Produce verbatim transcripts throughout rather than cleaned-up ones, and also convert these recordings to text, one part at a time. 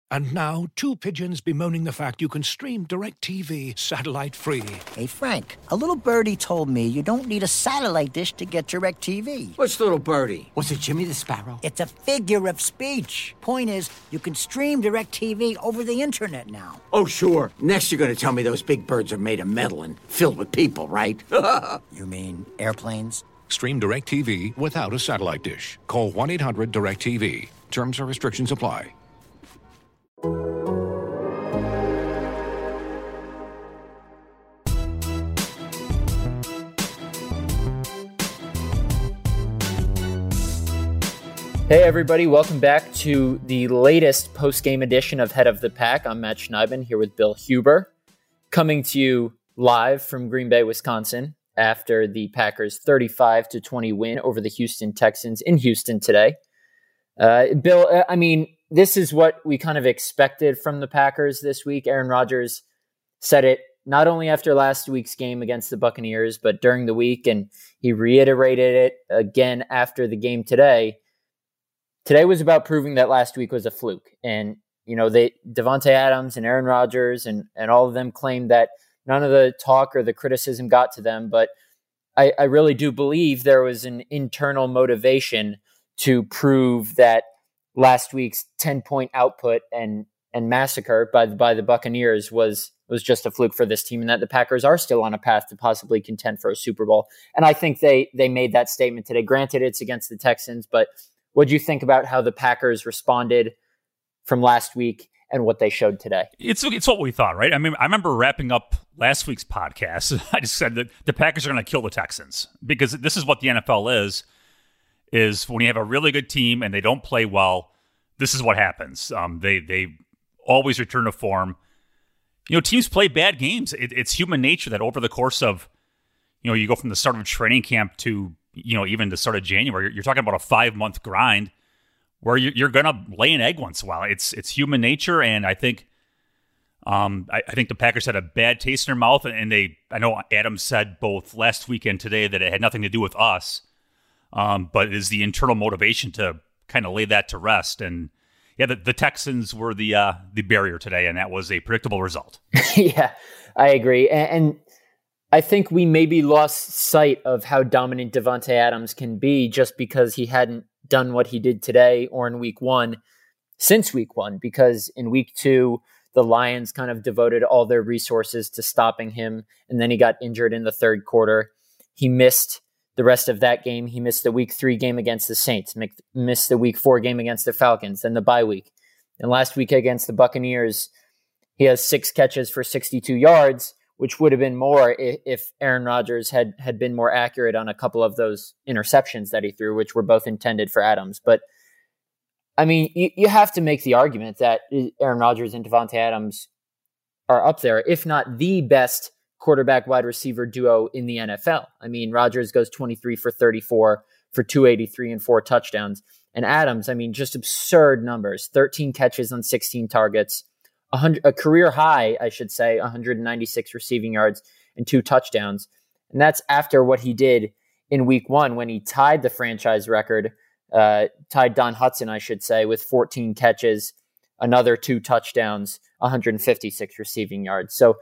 And now, two pigeons bemoaning the fact you can stream DirecTV satellite-free. Hey, Frank, a little birdie told me you don't need a satellite dish to get DirecTV. What's little birdie? Was it Jimmy the Sparrow? It's a figure of speech. Point is, you can stream DirecTV over the internet now. Oh, sure. Next you're going to tell me those big birds are made of metal and filled with people, right? You mean airplanes? Stream DirecTV without a satellite dish. Call one eight hundred direct T V. Terms and restrictions apply. Hey everybody, welcome back to the latest post-game edition of Head of the Pack. I'm Matt Schneidman here with Bill Huber, coming to you live from Green Bay, Wisconsin, after the Packers' thirty-five to twenty win over the Houston Texans in Houston today. Uh, Bill, I mean, this is what we kind of expected from the Packers this week. Aaron Rodgers said it not only after last week's game against the Buccaneers, but during the week, and he reiterated it again after the game today. Today was about proving that last week was a fluke. And, you know, they Davante Adams and Aaron Rodgers and, and all of them claimed that none of the talk or the criticism got to them. But I, I really do believe there was an internal motivation to prove that last week's ten-point output and and massacre by the, by the Buccaneers was was just a fluke for this team, and that the Packers are still on a path to possibly contend for a Super Bowl. And I think they they made that statement today. Granted, it's against the Texans, but what do you think about how the Packers responded from last week and what they showed today? It's it's what we thought, right? I mean, I remember wrapping up last week's podcast. I just said that the Packers are going to kill the Texans because this is what the N F L is, is when you have a really good team and they don't play well, this is what happens. Um, they they always return to form. You know, teams play bad games. It, it's human nature that over the course of, you know, you go from the start of training camp to, you know, even the start of January, you're, you're talking about a five-month grind where you're, you're going to lay an egg once in a while. It's it's human nature, and I think um, I, I think the Packers had a bad taste in their mouth, and they, I know Adam said both last week and today that it had nothing to do with us, um, but it is the internal motivation to kind of lay that to rest. And yeah, the, the Texans were the uh, the barrier today, and that was a predictable result. Yeah, I agree. And, and I think we maybe lost sight of how dominant Davante Adams can be just because he hadn't done what he did today or in week one since week one, because in week two, the Lions kind of devoted all their resources to stopping him. And then he got injured in the third quarter. He missed the rest of that game. He missed the week three game against the Saints, missed the week four game against the Falcons, then the bye week. And last week against the Buccaneers, he has six catches for sixty-two yards, which would have been more if Aaron Rodgers had, had been more accurate on a couple of those interceptions that he threw, which were both intended for Adams. But, I mean, you, you have to make the argument that Aaron Rodgers and Davante Adams are up there, if not the best quarterback wide receiver duo in the N F L. I mean, Rodgers goes twenty-three for thirty-four for two eighty-three and four touchdowns. And Adams, I mean, just absurd numbers, thirteen catches on sixteen targets, a career high, I should say, one hundred ninety-six receiving yards and two touchdowns. And that's after what he did in week one when he tied the franchise record, uh, tied Don Hutson, I should say, with fourteen catches, another two touchdowns, one hundred fifty-six receiving yards. So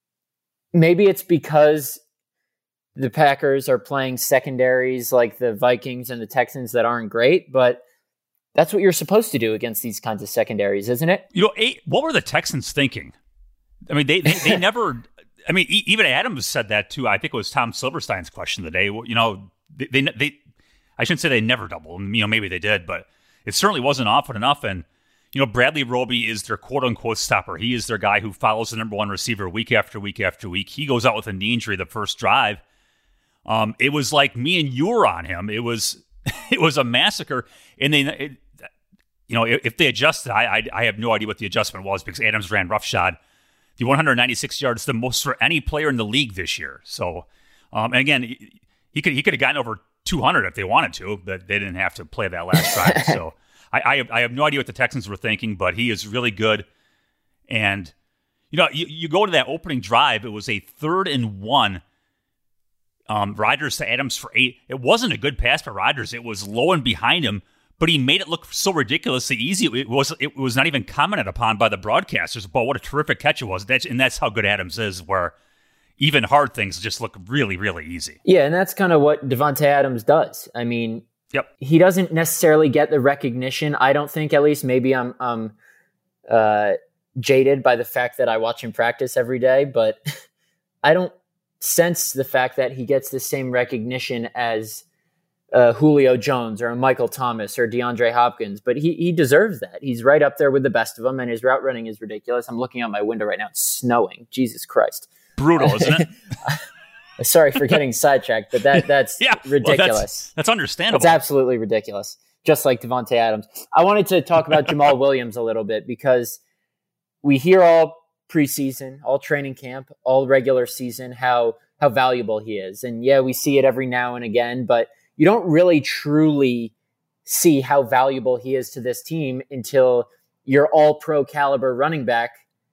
maybe it's because the Packers are playing secondaries like the Vikings and the Texans that aren't great, but that's what you're supposed to do against these kinds of secondaries, isn't it? You know, eight, what were the Texans thinking? I mean, they they, they never. I mean, even Adams said that too. I think it was Tom Silverstein's question today. You know, they they, they I shouldn't say they never doubled. You know, maybe they did, but it certainly wasn't often enough. And you know, Bradley Roby is their quote unquote stopper. He is their guy who follows the number one receiver week after week after week. He goes out with a knee injury the first drive. Um, it was like me and you were on him. It was it was a massacre, and they. It, You know, if they adjusted, I, I I have no idea what the adjustment was because Adams ran roughshod. The one hundred ninety-six yards, the most for any player in the league this year. So, um, and again, he, he could he could have gotten over two hundred if they wanted to, but they didn't have to play that last drive. So, I I have, I have no idea what the Texans were thinking, but he is really good. And you know, you, you go to that opening drive, it was a third and one. Um, Rodgers to Adams for eight. It wasn't a good pass for Rodgers. It was low and behind him. but he made it look so ridiculously easy. It was it was not even commented upon by the broadcasters about what a terrific catch it was. That's, and that's how good Adams is, where even hard things just look really, really easy. Yeah, and that's kind of what Davante Adams does. I mean, yep. He doesn't necessarily get the recognition. I don't think, at least. Maybe I'm um, uh, jaded by the fact that I watch him practice every day, but I don't sense the fact that he gets the same recognition as uh, Julio Jones or Michael Thomas or DeAndre Hopkins. But he he deserves that. He's right up there with the best of them, and his route running is ridiculous. I'm looking out my window right now. It's snowing. Jesus Christ. Brutal, isn't it? Sorry for getting sidetracked, but that that's yeah, ridiculous. Well, that's, that's understandable. It's absolutely ridiculous. Just like Davante Adams. I wanted to talk about Jamal Williams a little bit because we hear all preseason, all training camp, all regular season, how how valuable he is. And yeah, we see it every now and again, but you don't really truly see how valuable he is to this team until your all-pro caliber running back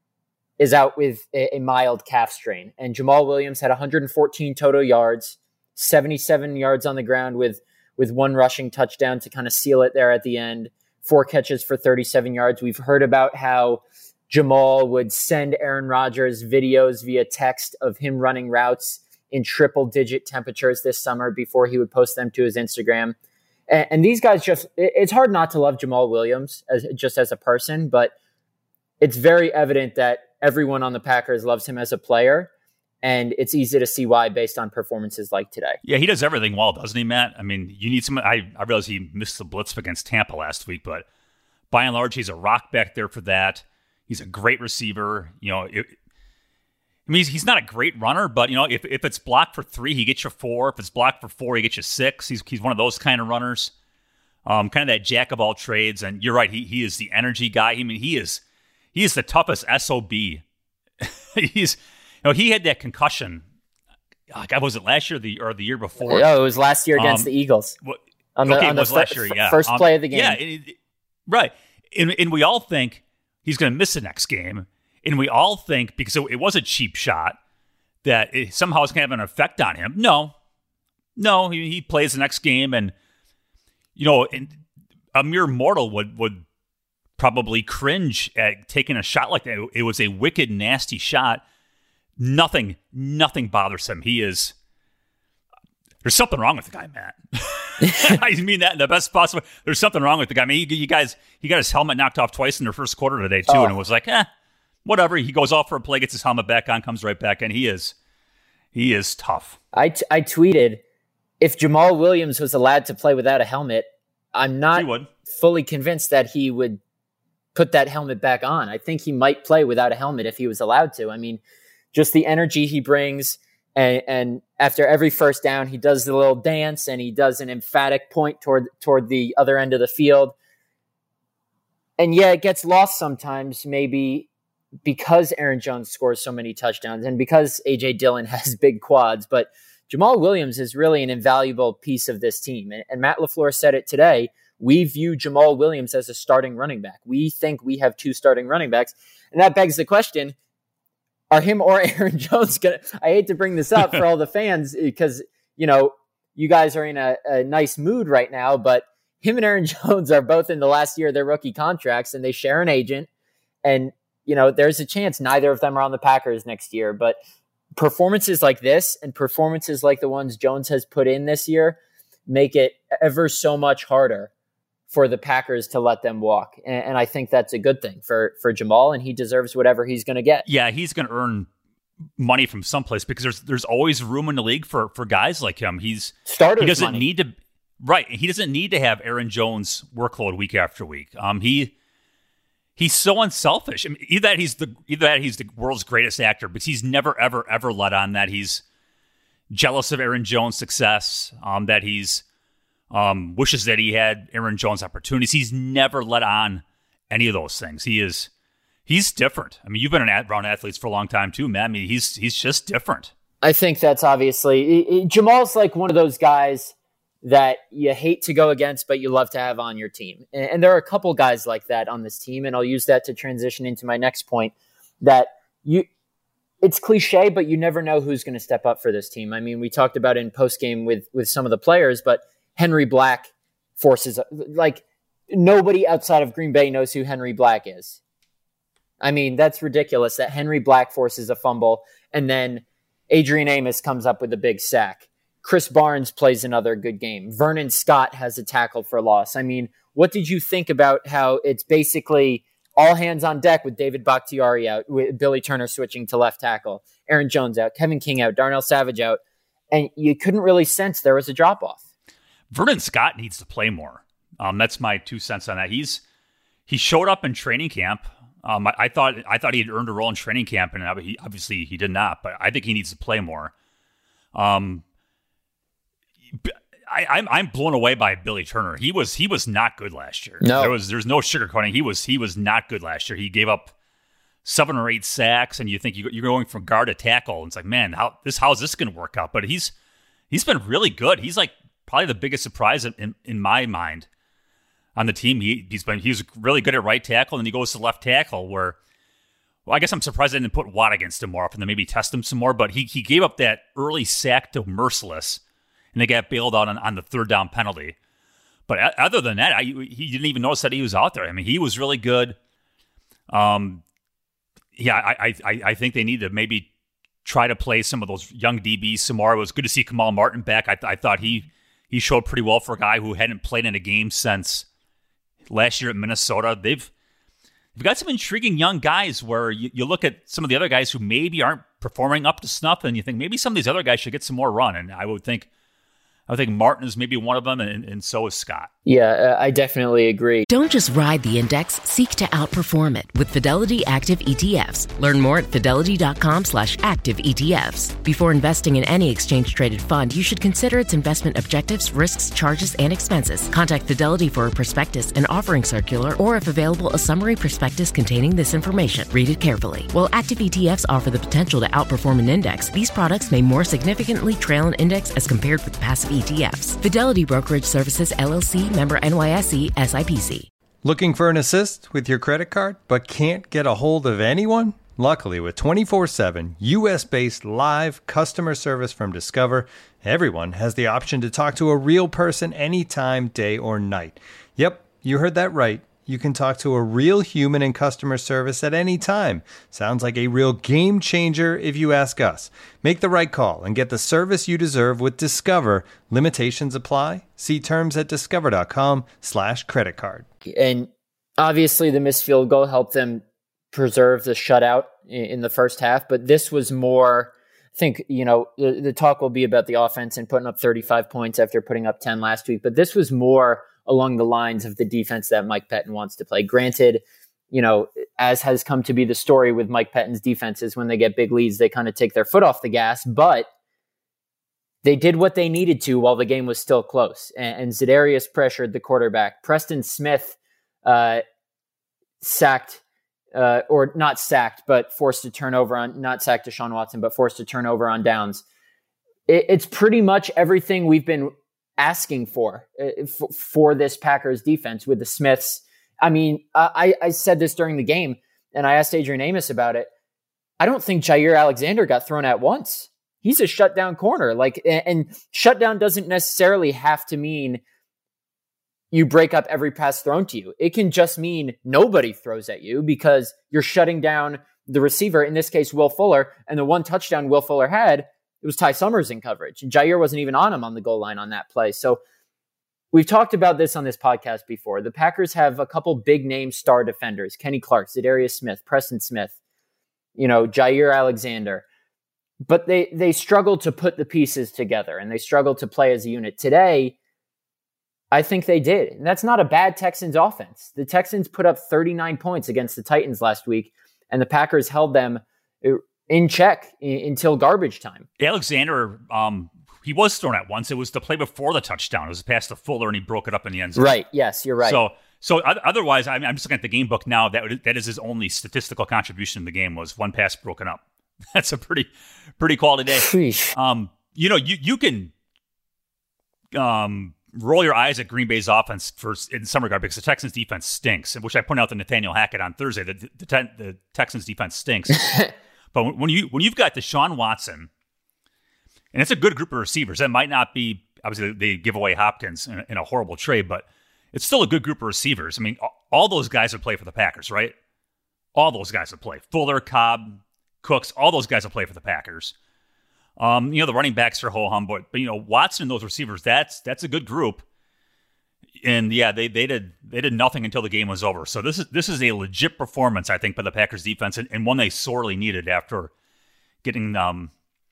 is out with a, a mild calf strain. And Jamal Williams had one hundred fourteen total yards, seventy-seven yards on the ground with, with one rushing touchdown to kind of seal it there at the end, four catches for thirty-seven yards. We've heard about how Jamal would send Aaron Rodgers videos via text of him running routes in triple digit temperatures this summer before he would post them to his Instagram. And, and these guys just, it, it's hard not to love Jamal Williams as, just as a person, but it's very evident that everyone on the Packers loves him as a player. And it's easy to see why based on performances like today. Yeah, he does everything well, doesn't he, Matt? I mean, you need some, I, I realize he missed the blitz against Tampa last week, but by and large, he's a rock back there for that. He's a great receiver. You know, it, I mean, he's, he's not a great runner, but, you know, if, if it's blocked for three, he gets you four. If it's blocked for four, he gets you six. He's he's one of those kind of runners, um, kind of that jack of all trades. And you're right, he he is the energy guy. I mean, he is he is the toughest S O B. he's, you know, he had that concussion. God, was it last year or the, or the year before? No, it was last year against um, the Eagles. What, on the, okay, on it was the last fir- year, yeah. First um, play of the game. Yeah, it, it, right. And, and we all think he's going to miss the next game. And we all think, because it, it was a cheap shot, that it somehow it's going to have an effect on him. No. No, he, he plays the next game. And, you know, and a mere mortal would, would probably cringe at taking a shot like that. It was a wicked, nasty shot. Nothing, nothing bothers him. He is... There's something wrong with the guy, Matt. I mean that in the best possible. There's something wrong with the guy. I mean, you, you guys, he got his helmet knocked off twice in the first quarter today too, oh. and it was like, eh, whatever. He goes off for a play, gets his helmet back on, comes right back, and he is, he is tough. I t- I tweeted, if Jamal Williams was allowed to play without a helmet, I'm not fully convinced that he would put that helmet back on. I think he might play without a helmet if he was allowed to. I mean, just the energy he brings. And, and after every first down, he does the little dance and he does an emphatic point toward toward the other end of the field. And yeah, it gets lost sometimes, maybe because Aaron Jones scores so many touchdowns and because A J Dillon has big quads. But Jamal Williams is really an invaluable piece of this team. And, and Matt LaFleur said it today. We view Jamal Williams as a starting running back. We think we have two starting running backs. And that begs the question, are him or Aaron Jones going to... I hate to bring this up for all the fans because, you know, you guys are in a, a nice mood right now, but him and Aaron Jones are both in the last year of their rookie contracts and they share an agent. And, you know, there's a chance neither of them are on the Packers next year. But performances like this and performances like the ones Jones has put in this year make it ever so much harder for the Packers to let them walk. And, and I think that's a good thing for, for Jamal, and he deserves whatever he's going to get. Yeah, he's going to earn money from someplace because there's there's always room in the league for, for guys like him. He's Starters He doesn't money. need to... Right. He doesn't need to have Aaron Jones workload week after week. Um, he He's so unselfish. I mean, either that he's the either that he's the world's greatest actor, but he's never, ever, ever let on that he's jealous of Aaron Jones' success, um, that he's Um, wishes that he had Aaron Jones opportunities. He's never let on any of those things. He is, he's different. I mean, you've been around athletes for a long time too, man. I mean, he's he's just different. I think that's obviously it, it, Jamal's like one of those guys that you hate to go against, but you love to have on your team. And, and there are a couple guys like that on this team, and I'll use that to transition into my next point. That you, it's cliche, but you never know who's going to step up for this team. I mean, we talked about it in post game with with some of the players, but Henry Black forces, like, nobody outside of Green Bay knows who Henry Black is. I mean, that's ridiculous that Henry Black forces a fumble and then Adrian Amos comes up with a big sack. Chris Barnes plays another good game. Vernon Scott has a tackle for loss. I mean, what did you think about how it's basically all hands on deck with David Bakhtiari out, with Billy Turner switching to left tackle, Aaron Jones out, Kevin King out, Darnell Savage out, and you couldn't really sense there was a drop-off? Vernon Scott needs to play more. Um, that's my two cents on that. He's he showed up in training camp. Um, I, I thought I thought he had earned a role in training camp, and he, obviously he did not. But I think he needs to play more. Um, I, I'm I'm blown away by Billy Turner. He was he was not good last year. No, there was there's no sugarcoating. He was he was not good last year. He gave up seven or eight sacks, and you think you, you're going from guard to tackle. And it's like, man, how this how's this going to work out? But he's he's been really good. He's like probably the biggest surprise in, in, in my mind on the team. He he's been he's really good at right tackle, and then he goes to left tackle where. Well, I guess I'm surprised they didn't put Watt against him more often, then maybe test him some more. But he he gave up that early sack to Merciless, and they got bailed out on, on the third down penalty. But other than that, I, he didn't even notice that he was out there. I mean, he was really good. Um, yeah, I, I I think they need to maybe try to play some of those young D Bs some more. It was good to see Kamal Martin back. I, I thought he he showed pretty well for a guy who hadn't played in a game since last year at Minnesota. They've We've got some intriguing young guys where you, you look at some of the other guys who maybe aren't performing up to snuff, and you think maybe some of these other guys should get some more run. And I would think, I think Martin is maybe one of them, and, and so is Scott. Yeah, uh, I definitely agree. Don't just ride the index, seek to outperform it with Fidelity Active E T Fs. Learn more at fidelity.com slash active ETFs. Before investing in any exchange-traded fund, you should consider its investment objectives, risks, charges, and expenses. Contact Fidelity for a prospectus, an offering circular, or if available, a summary prospectus containing this information. Read it carefully. While active E T Fs offer the potential to outperform an index, these products may more significantly trail an index as compared with passive E T Fs. Fidelity Brokerage Services, L L C, member N Y S E, S I P C. Looking for an assist with your credit card, but can't get a hold of anyone? Luckily, with twenty-four seven U S-based live customer service from Discover, everyone has the option to talk to a real person anytime, day or night. Yep, you heard that right. You can talk to a real human in customer service at any time. Sounds like a real game changer if you ask us. Make the right call and get the service you deserve with Discover. Limitations apply. See terms at discover.com slash credit card. And obviously the missed field goal helped them preserve the shutout in the first half, but this was more, I think, you know, the, the talk will be about the offense and putting up thirty-five points after putting up ten last week, but this was more along the lines of the defense that Mike Pettin wants to play. Granted, you know, as has come to be the story with Mike Pettin's defenses, when they get big leads, they kind of take their foot off the gas, but they did what they needed to while the game was still close. And, and Za'Darius pressured the quarterback. Preston Smith uh, sacked, uh, or not sacked, but forced a turnover on, not sacked Deshaun Watson, but forced a turnover on downs. It, it's pretty much everything we've been asking for, uh, for for this Packers defense with the Smiths. I mean, I, I said this during the game, and I asked Adrian Amos about it. I don't think Jair Alexander got thrown at once. He's a shutdown corner. Like, and shutdown doesn't necessarily have to mean you break up every pass thrown to you. It can just mean nobody throws at you because you're shutting down the receiver, in this case, Will Fuller, and the one touchdown Will Fuller had, it was Ty Summers in coverage. And Jair wasn't even on him on the goal line on that play. So we've talked about this on this podcast before. The Packers have a couple big name star defenders, Kenny Clark, Za'Darius Smith, Preston Smith, you know, Jair Alexander. But they they struggle to put the pieces together, and they struggle to play as a unit. Today, I think they did. And that's not a bad Texans offense. The Texans put up thirty-nine points against the Titans last week, and the Packers held them in check until garbage time. Alexander, um, he was thrown at once. It was the play before the touchdown. It was a pass to Fuller, and he broke it up in the end zone. Right. Yes, you're right. So, so otherwise, I mean, I'm just looking at the game book now. That that is his only statistical contribution in the game was one pass broken up. That's a pretty, pretty quality day. Sheesh. Um, you know, you you can, um. roll your eyes at Green Bay's offense for in some regard because the Texans defense stinks, which I pointed out to Nathaniel Hackett on Thursday. The, the, the, the Texans defense stinks. But when you when you've got Deshaun Watson, and it's a good group of receivers, that might not be obviously they give away Hopkins in a, in a horrible trade, but it's still a good group of receivers. I mean, all those guys would play for the Packers, right? All those guys would play. Fuller, Cobb, Cooks, all those guys would play for the Packers. Um, you know, the running backs are ho-hum, but, but, you know, Watson and those receivers, that's that's a good group. And, yeah, they they did they did nothing until the game was over. So this is this is a legit performance, I think, by the Packers defense, and, and one they sorely needed after getting um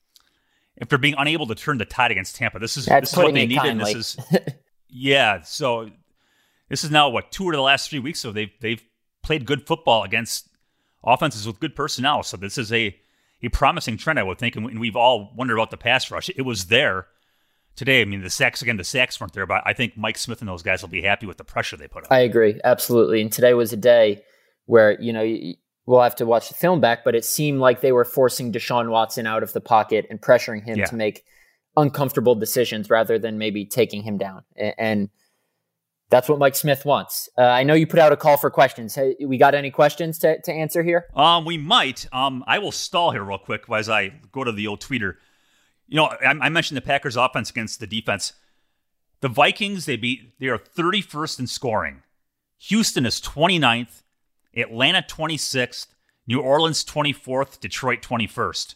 after being unable to turn the tide against Tampa. This is That's this is what they it needed. And this is yeah, so this is now what two of the last three weeks. So they've they've played good football against offenses with good personnel. So this is a a promising trend, I would think. And we've all wondered about the pass rush. It was there today. I mean, the sacks, again, the sacks weren't there, but I think Mike Smith and those guys will be happy with the pressure they put on. I agree. Absolutely. And today was a day where, you know, we'll have to watch the film back, but it seemed like they were forcing Deshaun Watson out of the pocket and pressuring him yeah. to make uncomfortable decisions rather than maybe taking him down. And that's what Mike Smith wants. Uh, I know you put out a call for questions. Hey, we got any questions to, to answer here? Um, we might. Um, I will stall here real quick as I go to the old tweeter. You know, I, I mentioned the Packers' offense against the defense. The Vikings, they beat. They are thirty-first in scoring. Houston is twenty-ninth. Atlanta twenty-sixth. New Orleans twenty-fourth. Detroit twenty-first.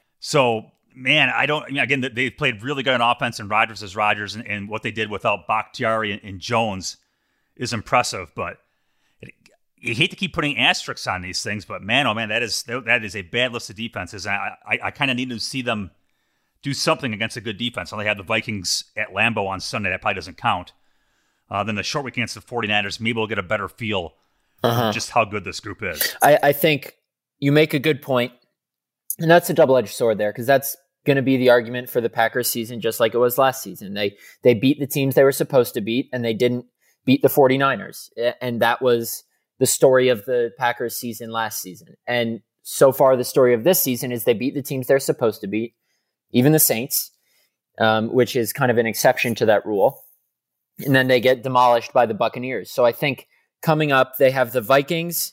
So, man, I don't. I mean, again, they played really good on offense, and Rodgers is Rodgers, and, and what they did without Bakhtiari and, and Jones is impressive. But it, you hate to keep putting asterisks on these things, but man, oh man, that is that is a bad list of defenses. And I I, I kind of need to see them do something against a good defense. Well, they had the Vikings at Lambeau on Sunday. That probably doesn't count. Uh, then the short week against the 49ers, maybe we'll get a better feel uh-huh. of just how good this group is. I, I think you make a good point, and that's a double-edged sword there, because that's going to be the argument for the Packers season, just like it was last season. They they beat the teams they were supposed to beat, and they didn't beat the 49ers. And that was the story of the Packers season last season. And so far, the story of this season is they beat the teams they're supposed to beat, even the Saints, um, which is kind of an exception to that rule. And then they get demolished by the Buccaneers. So I think coming up, they have the Vikings,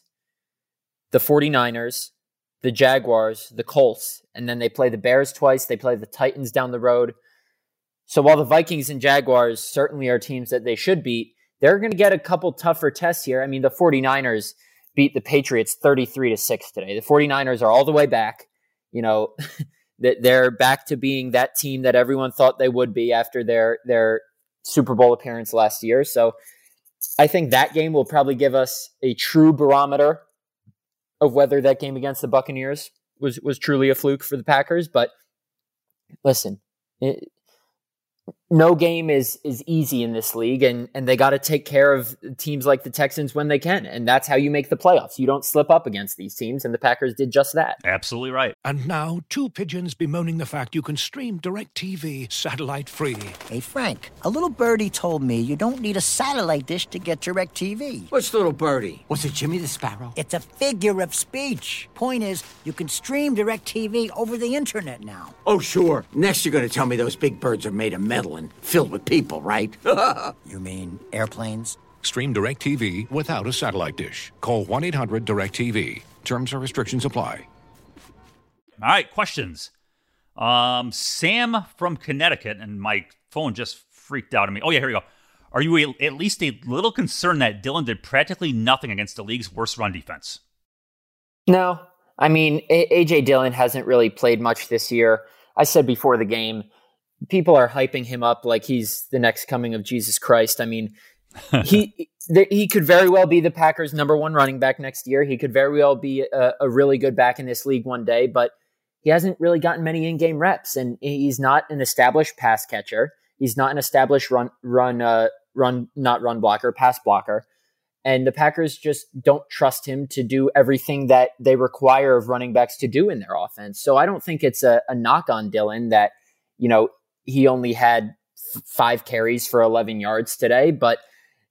the 49ers, the Jaguars, the Colts, and then they play the Bears twice. They play the Titans down the road. So while the Vikings and Jaguars certainly are teams that they should beat, they're going to get a couple tougher tests here. I mean, the 49ers beat the Patriots thirty-three to six today. The 49ers are all the way back. You know, that they're back to being that team that everyone thought they would be after their their Super Bowl appearance last year. So I think that game will probably give us a true barometer of whether that game against the Buccaneers was, was truly a fluke for the Packers. But listen, it, no game is is easy in this league, and, and they got to take care of teams like the Texans when they can. And that's how you make the playoffs. You don't slip up against these teams, and the Packers did just that. Absolutely right. And now, two pigeons bemoaning the fact you can stream DirecTV satellite-free. Hey, Frank, a little birdie told me you don't need a satellite dish to get DirecTV. What's little birdie? Was it Jimmy the Sparrow? It's a figure of speech. Point is, you can stream DirecTV over the internet now. Oh, sure. Next you're going to tell me those big birds are made of metal and filled with people, right? You mean airplanes? Stream DirecTV without a satellite dish. Call one eight hundred direct T V. Terms and restrictions apply. All right, questions. Um, Sam from Connecticut, and my phone just freaked out on me. Oh, yeah, here we go. Are you a, at least a little concerned that Dillon did practically nothing against the league's worst run defense? No. I mean, A J Dillon hasn't really played much this year. I said before the game, people are hyping him up like he's the next coming of Jesus Christ. I mean, he he could very well be the Packers' number one running back next year. He could very well be a, a really good back in this league one day, but he hasn't really gotten many in-game reps, and he's not an established pass catcher. He's not an established run, run, uh, run, not run blocker, pass blocker. And the Packers just don't trust him to do everything that they require of running backs to do in their offense. So I don't think it's a, a knock on Dillon that, you know, he only had f- five carries for eleven yards today, but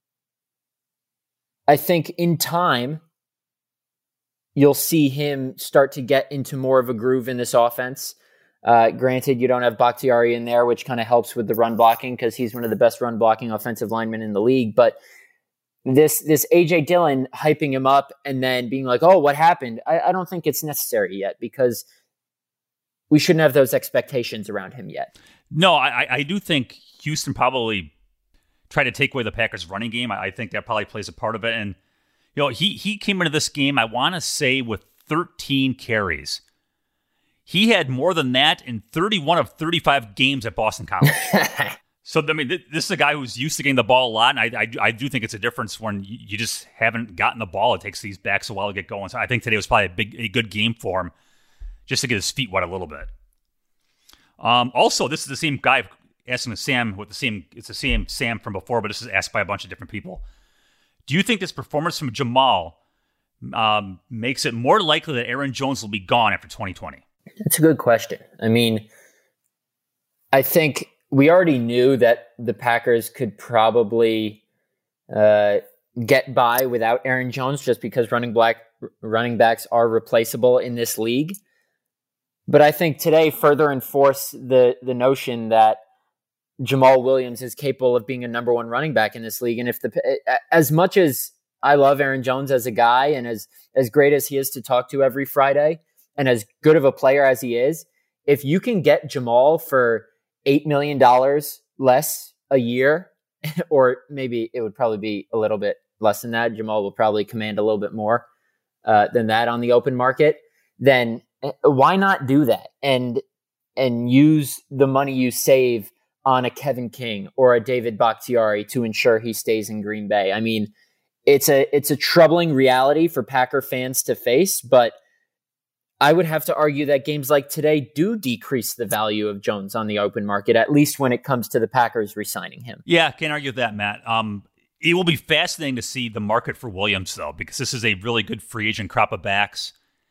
I think in time, you'll see him start to get into more of a groove in this offense. Uh, granted, you don't have Bakhtiari in there, which kind of helps with the run blocking because he's one of the best run blocking offensive linemen in the league. But this this A J Dillon hyping him up and then being like, oh, what happened? I, I don't think it's necessary yet because we shouldn't have those expectations around him yet. No, I, I do think Houston probably try to take away the Packers' running game. I, I think that probably plays a part of it. And you know, he he came into this game, I want to say, with thirteen carries. He had more than that in thirty-one of thirty-five games at Boston College. So, I mean, this is a guy who's used to getting the ball a lot, and I, I, I do think it's a difference when you, you just haven't gotten the ball. It takes these backs a while to get going. So I think today was probably a big, a good game for him, just to get his feet wet a little bit. Um, also, this is the same guy asking the Sam with the same. It's the same Sam from before, but this is asked by a bunch of different people. Do you think this performance from Jamal um, makes it more likely that Aaron Jones will be gone after twenty twenty? That's a good question. I mean, I think we already knew that the Packers could probably uh, get by without Aaron Jones just because running black running backs are replaceable in this league. But I think today further enforced the the notion that Jamal Williams is capable of being a number one running back in this league. And if the as much as I love Aaron Jones as a guy and as as great as he is to talk to every Friday and as good of a player as he is, if you can get Jamal for eight million dollars less a year, or maybe it would probably be a little bit less than that. Jamal will probably command a little bit more uh, than that on the open market. Then why not do that and and use the money you save on a Kevin King or a David Bakhtiari to ensure he stays in Green Bay? I mean, it's a it's a troubling reality for Packer fans to face, but I would have to argue that games like today do decrease the value of Jones on the open market, at least when it comes to the Packers re-signing him. Yeah, can't argue with that, Matt. Um, it will be fascinating to see the market for Williams, though, because this is a really good free agent crop of backs.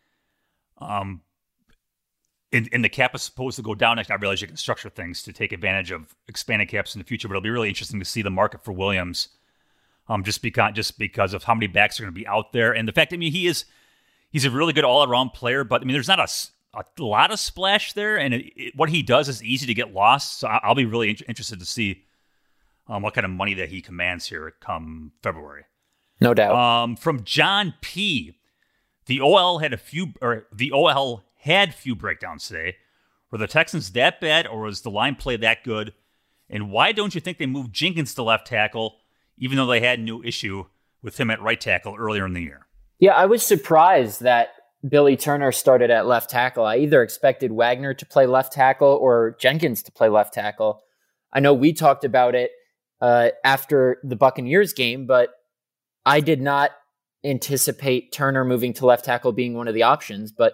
Um, and, and the cap is supposed to go down. I realize you can structure things to take advantage of expanded caps in the future, but it'll be really interesting to see the market for Williams, um, just because just because of how many backs are going to be out there, and the fact, I mean, he is. He's a really good all-around player, but I mean, there's not a, a lot of splash there, and it, it, what he does is easy to get lost. So I'll be really in- interested to see um, what kind of money that he commands here come February. No doubt. Um, from John P, the O L had a few, or the O L had few breakdowns today. Were the Texans that bad, or was the line play that good? And why don't you think they moved Jenkins to left tackle, even though they had no issue with him at right tackle earlier in the year? Yeah, I was surprised that Billy Turner started at left tackle. I either expected Wagner to play left tackle or Jenkins to play left tackle. I know we talked about it uh, after the Buccaneers game, but I did not anticipate Turner moving to left tackle being one of the options. But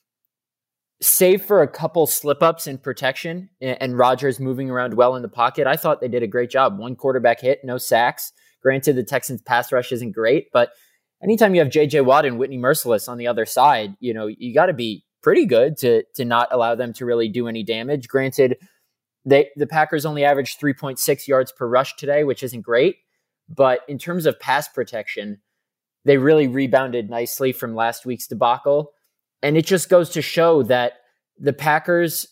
save for a couple slip-ups in protection and, and Rodgers moving around well in the pocket, I thought they did a great job. One quarterback hit, no sacks. Granted, the Texans' pass rush isn't great, but anytime you have J J Watt and Whitney Merciless on the other side, you know, you got to be pretty good to to not allow them to really do any damage. Granted, they the Packers only averaged three point six yards per rush today, which isn't great. But in terms of pass protection, they really rebounded nicely from last week's debacle. And it just goes to show that the Packers,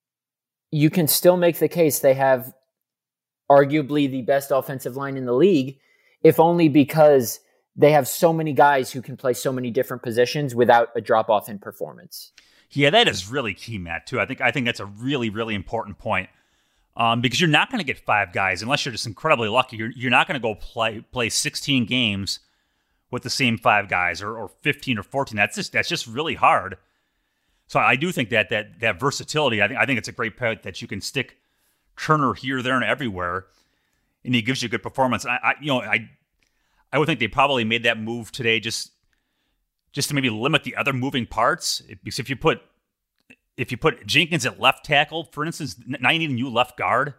you can still make the case they have arguably the best offensive line in the league, if only because they have so many guys who can play so many different positions without a drop-off in performance. Yeah, that is really key, Matt, too. I think I think that's a really, really important point um, because you're not going to get five guys unless you're just incredibly lucky. You're you're not going to go play play sixteen games with the same five guys or, or fifteen or fourteen. That's just that's just really hard. So I do think that that that versatility. I think I think it's a great point that you can stick Turner here, there, and everywhere, and he gives you a good performance. I, I you know I. I would think they probably made that move today just just to maybe limit the other moving parts. Because if you put if you put Jenkins at left tackle, for instance, now you need a new left guard.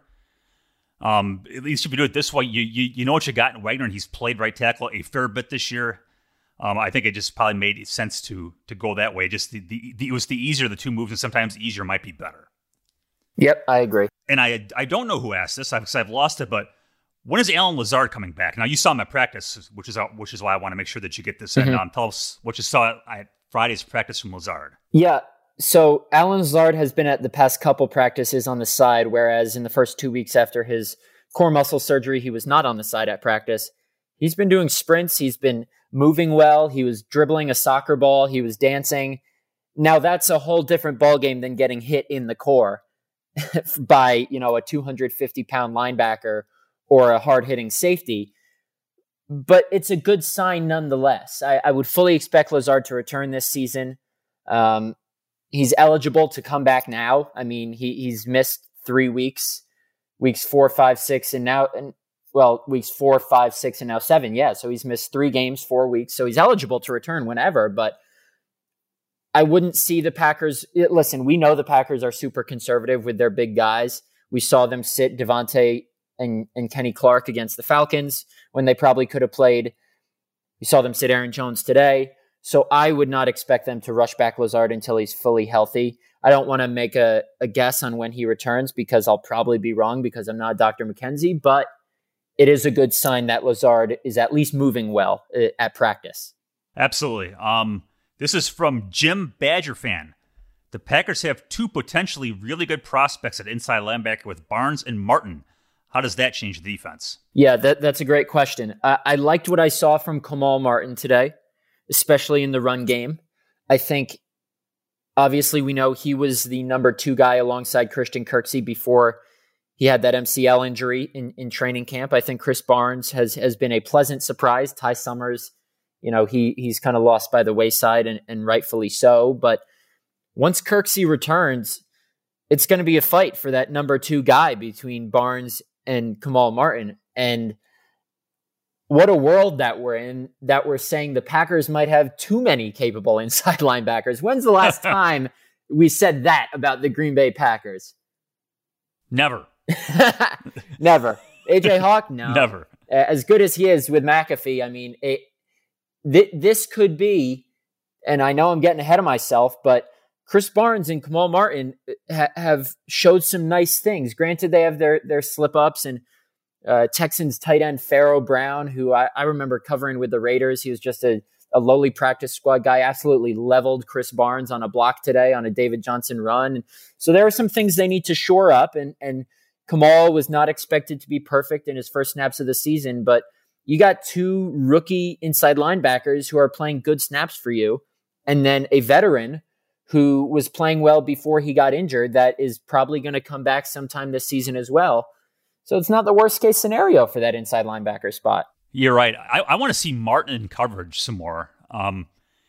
Um, at least if you do it this way, you you, you know what you got in Wagner, and he's played right tackle a fair bit this year. Um, I think it just probably made sense to to go that way. Just the, the, the it was the easier of the two moves, and sometimes easier might be better. Yep, I agree. And I I don't know who asked this because I've lost it, but when is Allen Lazard coming back? Now, you saw him at practice, which is which is why I want to make sure that you get this in. Mm-hmm. Um, tell us what you saw at Friday's practice from Lazard. Yeah, so Allen Lazard has been at the past couple practices on the side, whereas in the first two weeks after his core muscle surgery, he was not on the side at practice. He's been doing sprints. He's been moving well. He was dribbling a soccer ball. He was dancing. Now, that's a whole different ballgame than getting hit in the core by, you know, a two hundred fifty pound linebacker or a hard-hitting safety. But it's a good sign nonetheless. I, I would fully expect Lazard to return this season. Um, he's eligible to come back now. I mean, he he's missed three weeks, weeks four, five, six, and now, and well, weeks four, five, six, and now seven. Yeah, so he's missed three games, four weeks. So he's eligible to return whenever. But I wouldn't see the Packers. Listen, we know the Packers are super conservative with their big guys. We saw them sit Devontae and, and Kenny Clark against the Falcons when they probably could have played. You saw them sit Aaron Jones today. So I would not expect them to rush back Lazard until he's fully healthy. I don't want to make a, a guess on when he returns because I'll probably be wrong because I'm not Doctor McKenzie, but it is a good sign that Lazard is at least moving well at practice. Absolutely. Um, this is from Jim Badger fan. The Packers have two potentially really good prospects at inside linebacker with Barnes and Martin. How does that change the defense? Yeah, that, that's a great question. I, I liked what I saw from Kamal Martin today, especially in the run game. I think, obviously, we know he was the number two guy alongside Christian Kirksey before he had that M C L injury in, in training camp. I think Chris Barnes has has been a pleasant surprise. Ty Summers, you know, he he's kind of lost by the wayside, and, and rightfully so. But once Kirksey returns, it's going to be a fight for that number two guy between Barnes and Kamal Martin. And what a world that we're in, that we're saying the Packers might have too many capable inside linebackers. When's the last time we said that about the Green Bay Packers? Never. Never. A J Hawk? No. Never. As good as he is with McAfee, I mean, it, th- this could be, and I know I'm getting ahead of myself, but Chris Barnes and Kamal Martin ha- have showed some nice things. Granted, they have their their slip-ups, and uh, Texans tight end Pharaoh Brown, who I, I remember covering with the Raiders. He was just a, a lowly practice squad guy, absolutely leveled Chris Barnes on a block today on a David Johnson run. So there are some things they need to shore up, and and Kamal was not expected to be perfect in his first snaps of the season, but you got two rookie inside linebackers who are playing good snaps for you, and then a veteran who was playing well before he got injured that is probably going to come back sometime this season as well. So it's not the worst case scenario for that inside linebacker spot. You're right. I, I want to see Martin in coverage some more. Um,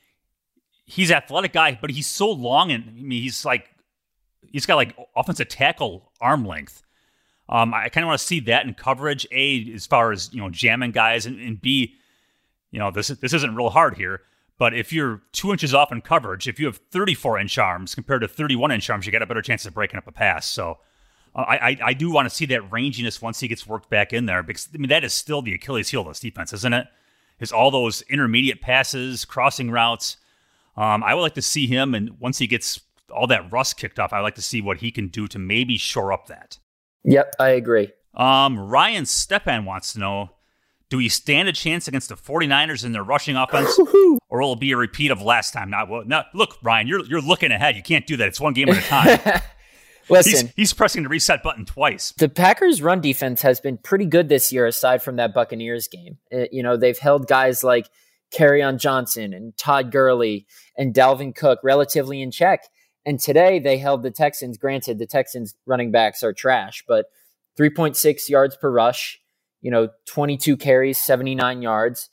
he's an athletic guy, but he's so long, and I mean, he's like, he's got like offensive tackle arm length. Um, I kind of want to see that in coverage, A, as far as, you know, jamming guys, and, and B, you know, this, this isn't real hard here, but if you're two inches off in coverage, if you have thirty-four inch arms compared to thirty-one inch arms, you got a better chance of breaking up a pass. So uh, I, I I do want to see that ranginess once he gets worked back in there, because I mean, that is still the Achilles heel of this defense, isn't it? Is all those intermediate passes, crossing routes. Um, I would like to see him, and once he gets all that rust kicked off, I'd like to see what he can do to maybe shore up that. Yep, I agree. Um, Ryan Stepan wants to know, do we stand a chance against the 49ers in their rushing offense, or will it be a repeat of last time? Not well. Now, look, Ryan, you're you're looking ahead. You can't do that. It's one game at a time. Listen, he's, he's pressing the reset button twice. The Packers' run defense has been pretty good this year, aside from that Buccaneers game. It, you know, they've held guys like Kerryon Johnson and Todd Gurley and Dalvin Cook relatively in check. And today they held the Texans. Granted, the Texans running backs are trash, but three point six yards per rush, you know, twenty-two carries, seventy-nine yards.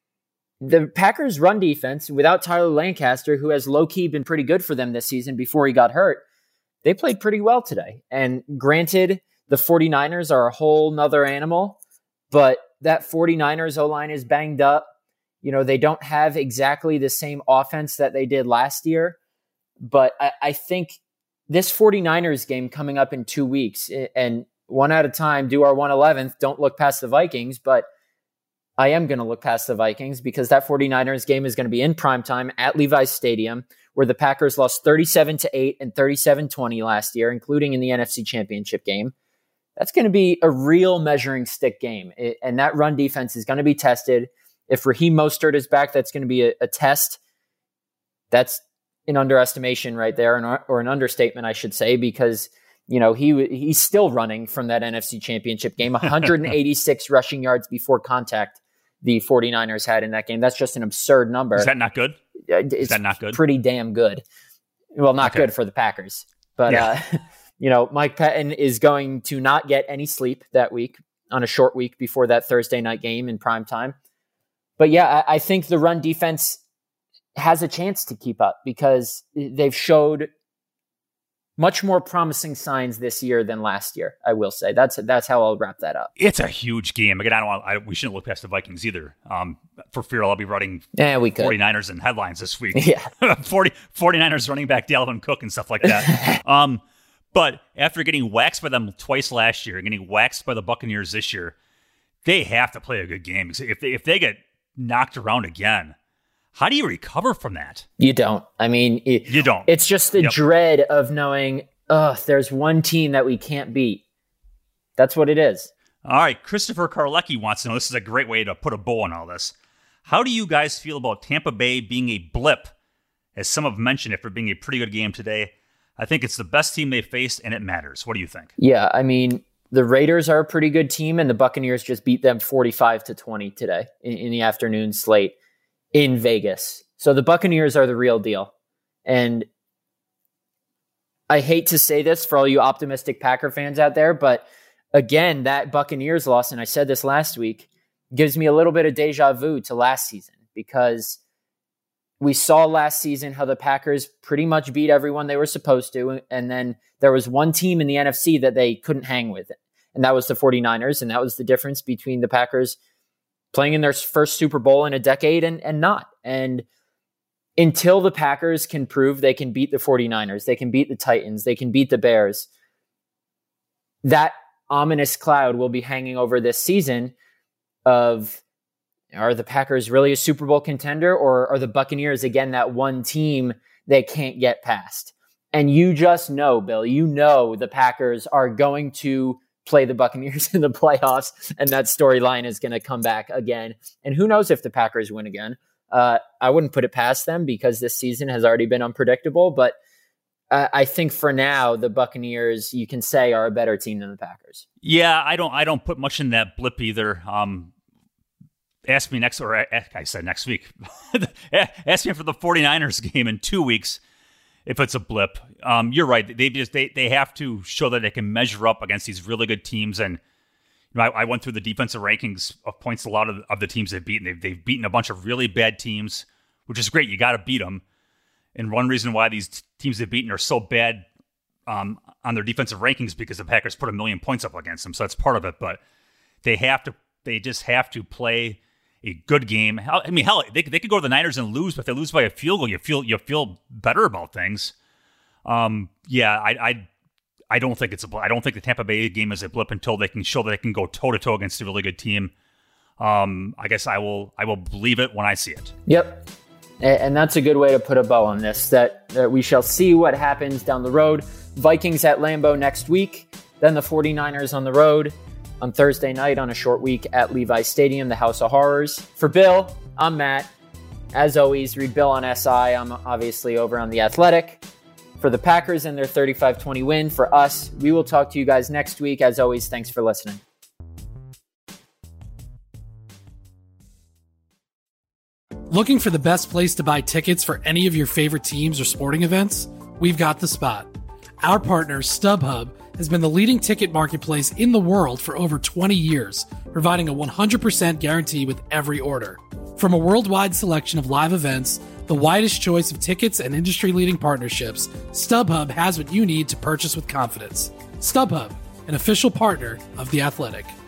The Packers' run defense, without Tyler Lancaster, who has low-key been pretty good for them this season before he got hurt, they played pretty well today. And granted, the 49ers are a whole nother animal, but that 49ers O-line is banged up. You know, they don't have exactly the same offense that they did last year. But I, I think this 49ers game coming up in two weeks, and one at a time, do our one eleventh, don't look past the Vikings, but I am going to look past the Vikings because that 49ers game is going to be in primetime at Levi's Stadium, where the Packers lost thirty-seven to eight and thirty-seven twenty last year, including in the N F C Championship game. That's going to be a real measuring stick game, it, and that run defense is going to be tested. If Raheem Mostert is back, that's going to be a, a test. That's an underestimation right there, or, or an understatement, I should say, because you know he he's still running from that N F C Championship game. one hundred eighty-six rushing yards before contact the 49ers had in that game. That's just an absurd number. Is that not good? It's Is that not good? Pretty damn good. Well, not okay. good for the Packers. But, yeah. uh, you know, Mike Pettin is going to not get any sleep that week. on a short week before that Thursday night game in prime time. But yeah, I, I think the run defense has a chance to keep up because they've showed much more promising signs this year than last year. I will say that's that's how I'll wrap that up. It's a huge game. Again, I don't. Want, I, we shouldn't look past the Vikings either. Um, for fear I'll be running yeah, we could. 49ers in headlines this week. Yeah, forty, 49ers running back Dalvin Cook and stuff like that. um, but after getting waxed by them twice last year, getting waxed by the Buccaneers this year, they have to play a good game. If they, if they get knocked around again, how do you recover from that? You don't. I mean, it, you don't. It's just the yep. dread of knowing, oh, there's one team that we can't beat. That's what it is. All right. Christopher Karlecki wants to know, this is a great way to put a bow on all this. How do you guys feel about Tampa Bay being a blip, as some have mentioned, after being a pretty good game today? I think it's the best team they faced, and it matters. What do you think? Yeah, I mean, the Raiders are a pretty good team, and the Buccaneers just beat them forty-five to twenty today in, in the afternoon slate in Vegas. So the Buccaneers are the real deal. And I hate to say this for all you optimistic Packer fans out there, but again, that Buccaneers loss, and I said this last week, gives me a little bit of deja vu to last season, because we saw last season how the Packers pretty much beat everyone they were supposed to, and then there was one team in the N F C that they couldn't hang with, and that was the 49ers, and that was the difference between the Packers playing in their first Super Bowl in a decade and, and not. And until the Packers can prove they can beat the 49ers, they can beat the Titans, they can beat the Bears, that ominous cloud will be hanging over this season of, are the Packers really a Super Bowl contender, or are the Buccaneers, again, that one team they can't get past? And you just know, Bill, you know the Packers are going to play the Buccaneers in the playoffs, and that storyline is going to come back again. And who knows if the Packers win again? Uh, I wouldn't put it past them, because this season has already been unpredictable. But uh, I think for now, the Buccaneers, you can say, are a better team than the Packers. Yeah, I don't. I don't put much in that blip either. Um, ask me next, or I said next week. Ask me for the 49ers game in two weeks. If it's a blip, um, you're right. They just they they have to show that they can measure up against these really good teams. And you know, I, I went through the defensive rankings of points. A lot of, of the teams they've beaten, they've they've beaten a bunch of really bad teams, which is great. You got to beat them. And one reason why these t- teams they've beaten are so bad um, on their defensive rankings, because the Packers put a million points up against them. So that's part of it. But they have to. They just have to play a good game. I mean, hell, they they could go to the Niners and lose, but if they lose by a field goal, you feel you feel better about things. Um, yeah, I, I I don't think it's a blip. I don't think the Tampa Bay game is a blip until they can show that they can go toe to toe against a really good team. Um, I guess I will I will believe it when I see it. Yep, and that's a good way to put a bow on this. That, that we shall see what happens down the road. Vikings at Lambeau next week, then the 49ers on the road on Thursday night on a short week at Levi Stadium, the House of Horrors. For Bill, I'm Matt. As always, read Bill on S I. I'm obviously over on The Athletic. For the Packers and their thirty-five twenty win, for us, we will talk to you guys next week. As always, thanks for listening. Looking for the best place to buy tickets for any of your favorite teams or sporting events? We've got the spot. Our partner, StubHub, has been the leading ticket marketplace in the world for over twenty years, providing a one hundred percent guarantee with every order. From a worldwide selection of live events, the widest choice of tickets, and industry-leading partnerships, StubHub has what you need to purchase with confidence. StubHub, an official partner of The Athletic.